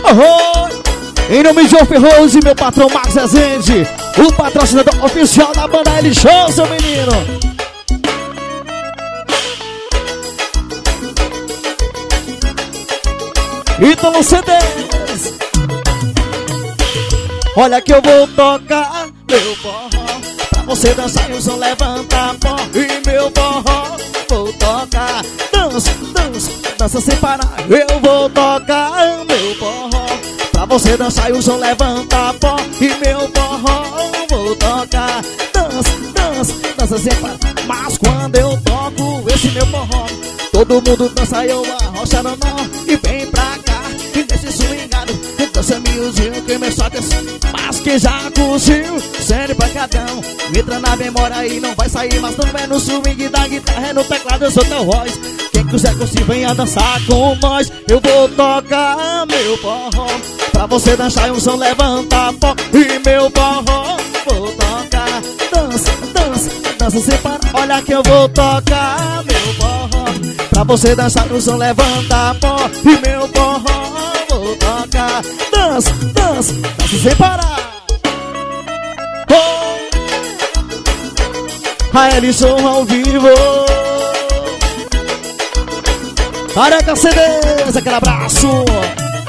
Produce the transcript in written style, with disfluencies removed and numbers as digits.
Oh, em nome de João Ferroso e meu patrão Max Rezende, o patrocinador oficial da banda L Show, seu menino. Ítalo CDs. Olha que eu vou tocar meu forró pra você dançar e o som levanta pó. E meu forró vou tocar. Dança, dança, dança sem parar. Eu vou tocar meu forró pra você dançar e o som levanta pó. E meu forró vou tocar. Dança, dança, dança sem parar. Mas quando eu toco esse meu forró, todo mundo dança e eu arrocha no nó. E vem pra cá e deixa swingado. E dança miudinho que me soca assim. Mas quem já curtiu, sério pancadão, entra na memória e não vai sair. Mas não é no swing da guitarra, é no teclado, eu sou teu voz. Quem quiser curtir, venha dançar com nós. Eu vou tocar meu forró pra você dançar e um som levanta pó. E meu forró vou tocar. Dança, dança, dança sem parar. Olha que eu vou tocar meu forró pra você dançar e um som levanta pó. E meu forró vou tocar. Dança, dança, dança sem parar. Oh, a L Show ao vivo. Careca CDs, aquele abraço.